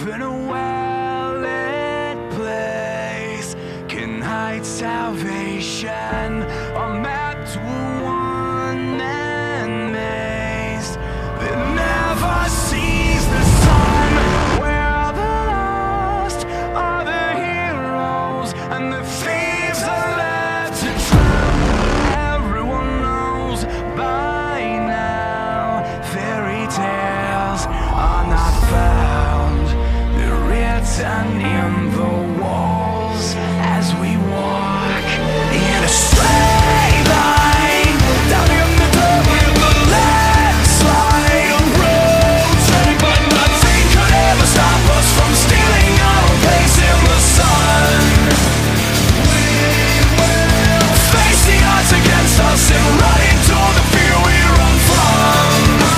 Even a well-lit place can hide salvation. I'm mapped to a one-man maze that never sees the sun, where the lost are the heroes and the thieves are left to drown. Everyone knows by now fairy tales are not found. They're written in the walls as we walk in a straight line down in the dirt with the landslide. A road trip, but nothing could ever stop us from stealing our place in the sun. We will face the odds against us and run into the fear we run from.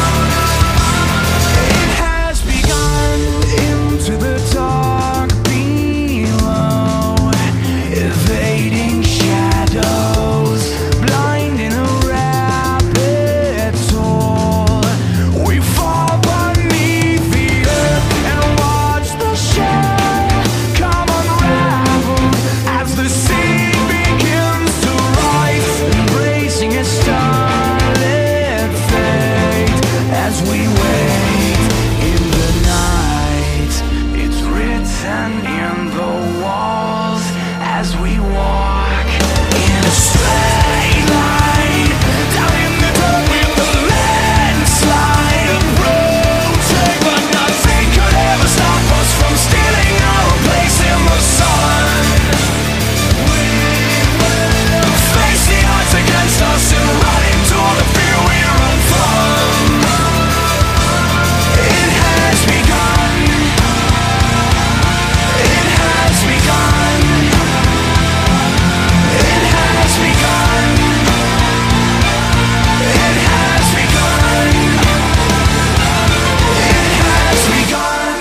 It has begun into the dark below, evading shadows, blind in a rapid toll. We fall beneath the earth and watch the shell come unraveled as the sea begins to rise, embracing a starlit fate as we wait in the night. It's written in the walls as we walk in a straight line down in the dirt with the landslide. A road trip, but nothing could ever stop us from stealing our place in the sun. We will face the odds against us and run into the fear we run from. It has begun. It has begun. It has begun. It has begun. It has begun.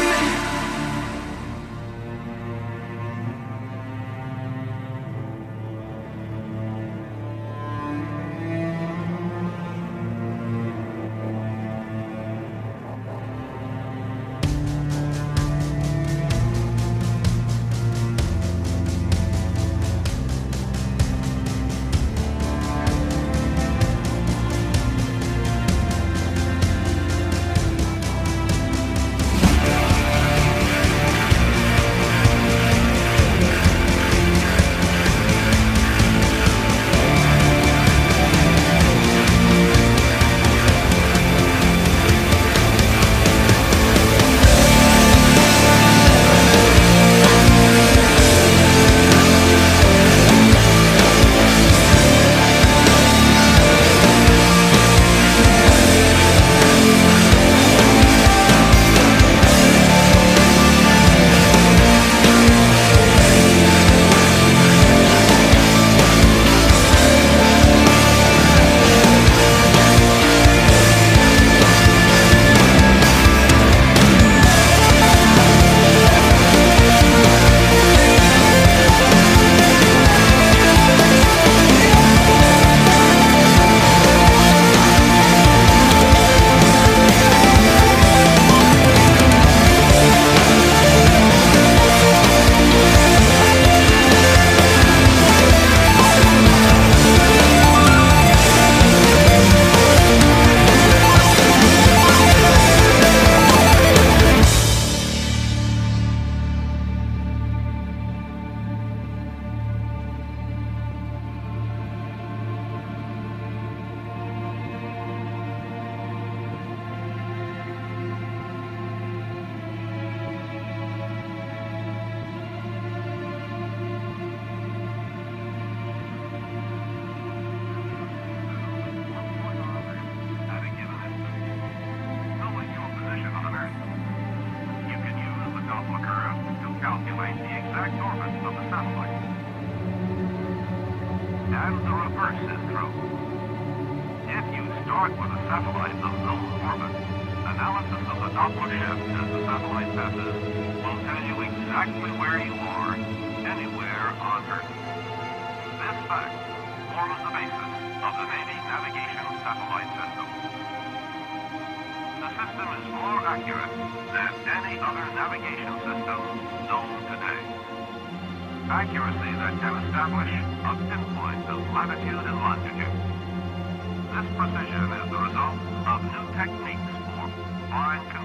Calculate the exact orbit of the satellite. And the reverse is true. If you start with a satellite of low orbit, analysis of the Doppler shift as the satellite passes will tell you exactly where you are, anywhere on Earth. This fact forms the basis of the Navy Navigation Satellite System. The system is more accurate than any other navigation system known today. Accuracy that can establish a pinpoint of latitude and longitude. This precision is the result of new techniques for fine